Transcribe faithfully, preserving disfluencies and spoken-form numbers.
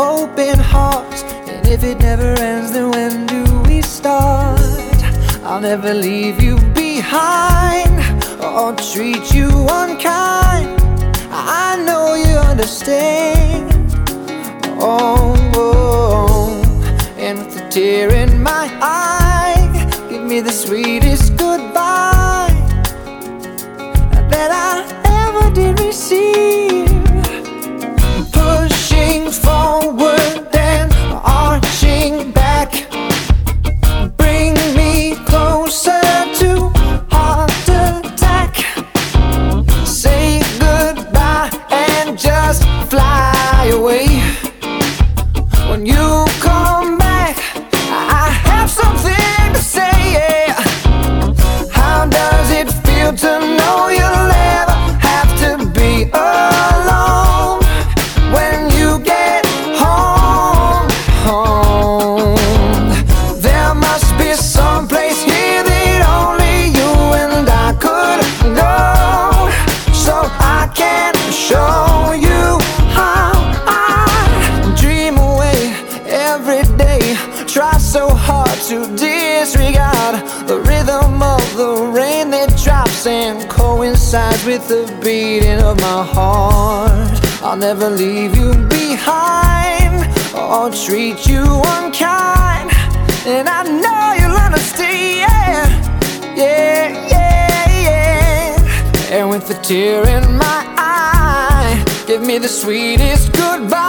open hearts. And if it never ends, then when do we start? I'll never leave you behind or treat you unkind. I know you understand. Oh, oh. And with a tear in my eye, give me the sweetest goodbye that I ever did receive. Pushing forward and arching back, bring me closer to heart attack. Say goodbye and just fly away. When you come back, I have something to say, yeah. How does it feel to know you'll never have to be alone when you get home, home? There must be some place here that only you and I could go, so I can show you how I dream away every day. Try so hard to disregard the rhythm of the rain that drops and coincides with the beating of my heart. I'll never leave you behind or treat you unkind, and I know you'll understand. Yeah, yeah, yeah. And with a tear in my eye, give me the sweetest goodbye